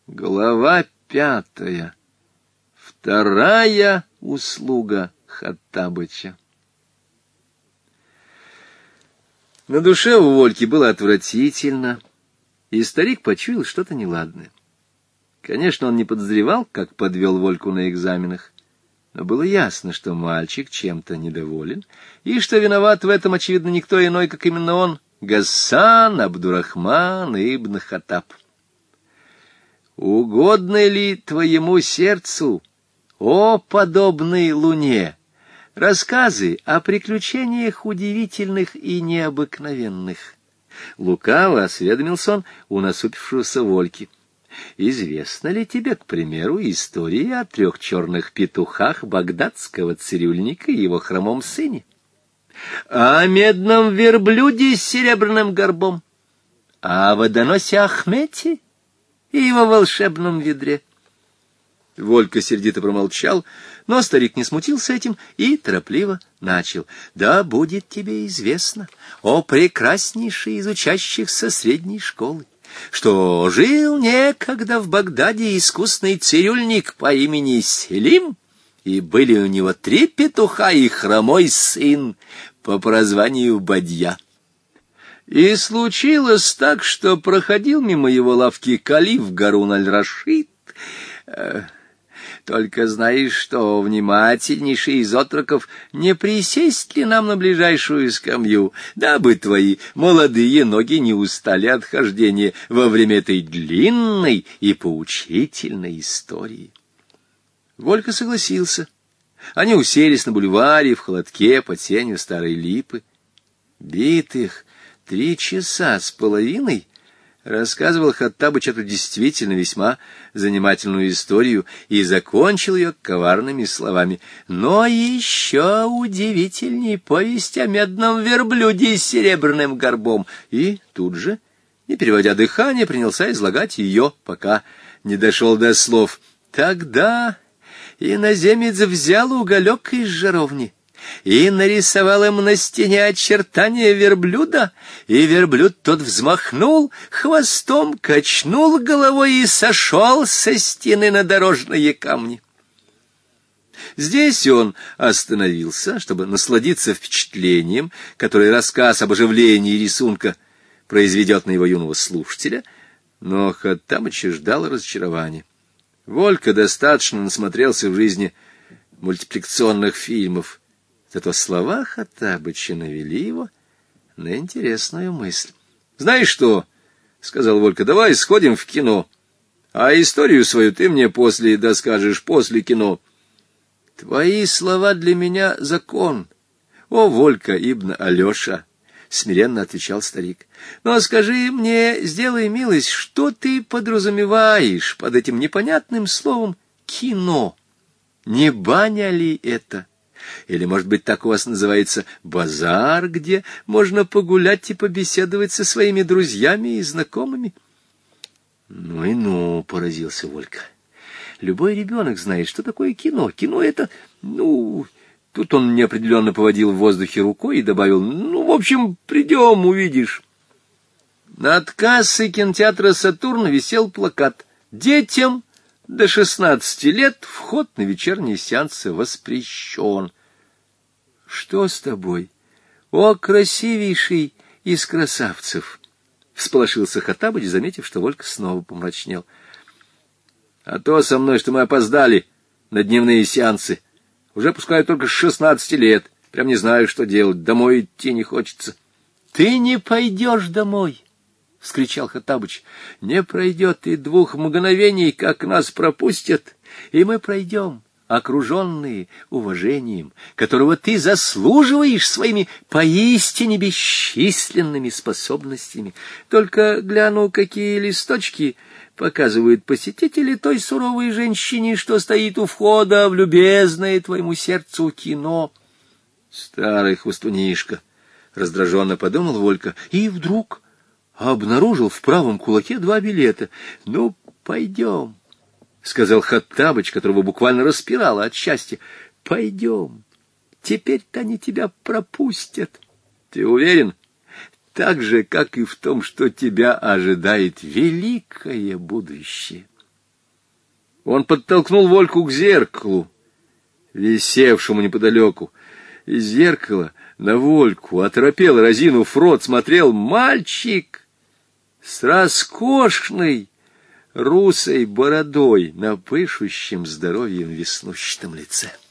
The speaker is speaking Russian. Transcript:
Глава 5. Вторая услуга Хоттабыча. На душе у Вольки было отвратительно, и старик почуял что-то неладное. Конечно, он не подозревал, как подвел Вольку на экзаменах, но было ясно, что мальчик чем-то недоволен, и что виноват в этом, очевидно, никто иной, как именно он, Гасан Абдурахман ибн Хаттаб. «Угодно ли твоему сердцу, о подобной луне, рассказы о приключениях удивительных и необыкновенных?» Лукаво осведомился он у насупившегося Вольки. «Известно ли тебе, к примеру, история о 3 черных петухах багдадского цирюльника и его хромом сыне? О медном верблюде с серебряным горбом? О водоносе Ахмете и его волшебном ведре?» Волька сердито промолчал, но старик не смутился этим и торопливо начал. «Да будет тебе известно, о прекраснейший из учащихся средней школы, что жил некогда в Багдаде искусный цирюльник по имени Селим, и были у него 3 петуха и хромой сын по прозванию Бадья. И случилось так, что проходил мимо его лавки калиф Гарун аль-Рашид. Только знаешь, что внимательнейший из отроков, не присесть ли нам на ближайшую скамью, дабы твои молодые ноги не устали от хождения во время этой длинной и поучительной истории. Волька согласился. Они уселись на бульваре в холодке под сенью старой липы. Битых 3 часа с половиной рассказывал Хоттабыч эту действительно весьма занимательную историю и закончил ее коварными словами. «Но еще удивительней повесть о медном верблюде с серебряным горбом». И тут же, не переводя дыхание, принялся излагать ее, пока не дошел до слов. «Тогда иноземец взял уголек из жаровни и нарисовал им на стене очертания верблюда, и верблюд тот взмахнул хвостом, качнул головой и сошел со стены на дорожные камни». Здесь он остановился, чтобы насладиться впечатлением, которое рассказ об оживлении рисунка произведет на его юного слушателя, но Хоттабыча ждало разочарование. Волька достаточно насмотрелся в жизни мультипликационных фильмов, зато слова Хоттабыча навели его на интересную мысль. «Знаешь что?» — сказал Волька. «Давай сходим в кино, а историю свою ты мне после доскажешь, после кино». «Твои слова для меня закон, о Волька ибн Алеша», — смиренно отвечал старик. «Но скажи мне, сделай милость, что ты подразумеваешь под этим непонятным словом «кино»? Не баня ли это? Или, может быть, так у вас называется базар, где можно погулять и побеседовать со своими друзьями и знакомыми?» «Ну и ну», — поразился Волька. «Любой ребенок знает, что такое кино. Кино — это, Тут он неопределенно поводил в воздухе рукой и добавил: в общем, придем, увидишь». Над кассой кинотеатра «Сатурн» висел плакат: «Детям до 16 лет вход на вечерние сеансы воспрещен». «Что с тобой, о красивейший из красавцев?» — всполошился Хоттабыч, заметив, что Волька снова помрачнел. «А то со мной, что мы опоздали на дневные сеансы. Уже пускают только с 16 лет. Прям не знаю, что делать. Домой идти не хочется». «Ты не пойдешь домой!» — вскричал Хоттабыч. «Не пройдет и 2 мгновений, как нас пропустят, и мы пройдем, окруженные уважением, которого ты заслуживаешь своими поистине бесчисленными способностями. Только гляну, какие листочки показывают посетители той суровой женщине, что стоит у входа в любезное твоему сердцу кино». «Старый хвостунишка», — раздраженно подумал Волька, и вдруг обнаружил в правом кулаке 2 билета. «Ну, пойдем», — сказал Хоттабыч, которого буквально распирало от счастья. «Пойдем. Теперь-то они тебя пропустят». «Ты уверен?» «Так же, как и в том, что тебя ожидает великое будущее». Он подтолкнул Вольку к зеркалу, висевшему неподалеку. Из зеркала на Вольку, оторопел, разинув рот, смотрел мальчик с роскошной русой бородой на пышущем здоровьем веснущатом лице.